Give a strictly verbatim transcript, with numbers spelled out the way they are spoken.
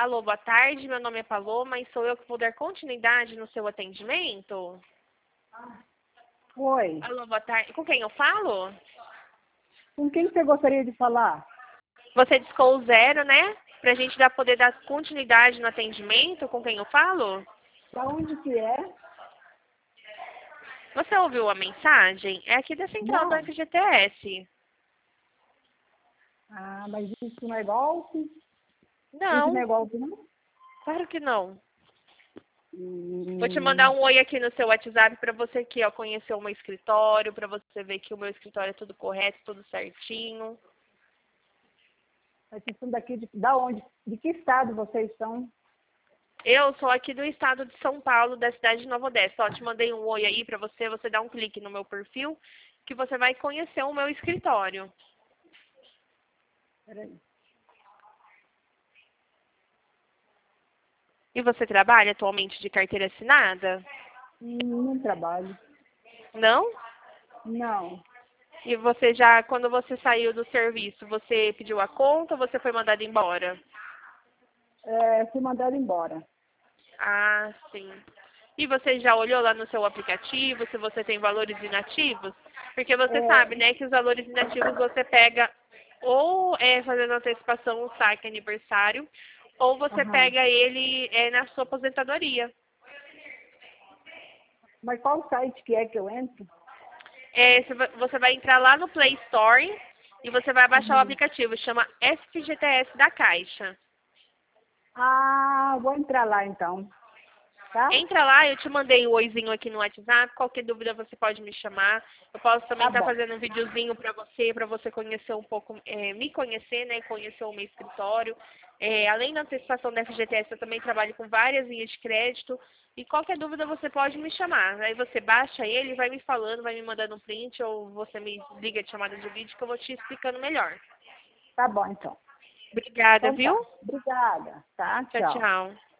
Alô, boa tarde, meu nome é Paloma e sou eu que vou dar continuidade no seu atendimento. Oi. Alô, boa tarde. Com quem eu falo? Com quem você gostaria de falar? Você discou o zero, né? Pra gente dar, poder dar continuidade no atendimento. Com quem eu falo? Da onde que é? Você ouviu a mensagem? É aqui da central do Não. F G T S. Ah, mas isso não é golpe? Isso não Não, é golpe, não? claro que não. Vou te mandar Hum, um oi aqui no seu WhatsApp para você aqui, ó, conhecer o meu escritório, para você ver que o meu escritório é tudo correto, tudo certinho. mas vocês são daqui de, da onde? De que estado vocês são? Eu sou aqui do estado de São Paulo, da cidade de Nova Odessa. Ó, te mandei um oi aí para você, você dá um clique no meu perfil, que você vai conhecer o meu escritório. Peraí. E você trabalha atualmente de carteira assinada? Hum, não trabalho. Não? Não. E você já, quando você saiu do serviço, você pediu a conta ou você foi mandado embora? É, fui mandado embora. Ah, sim. E você já olhou lá no seu aplicativo se você tem valores inativos? Porque você É, sabe, né, que os valores inativos você pega ou é fazendo antecipação o saque aniversário, ou você aham. pega ele é, na sua aposentadoria. Mas qual site que é que eu entro? É, você vai você vai entrar lá no Play Store e você vai baixar o Uhum. aplicativo, chama F G T S da Caixa. Ah, vou entrar lá então, tá? Entra lá, eu te mandei o oizinho aqui no WhatsApp. Qualquer dúvida você pode me chamar. Eu posso também Tá estar bom. fazendo um videozinho para você, para você conhecer um pouco, é, me conhecer, né? Conhecer o meu escritório. É, além da antecipação da F G T S, eu também trabalho com várias linhas de crédito. E qualquer dúvida você pode me chamar. Aí você baixa ele, vai me falando, vai me mandando um print ou você me liga de chamada de vídeo que eu vou te explicando melhor. Tá bom então. Obrigada, Então viu? tá. Obrigada, tá? Tchau, Tchau. tchau.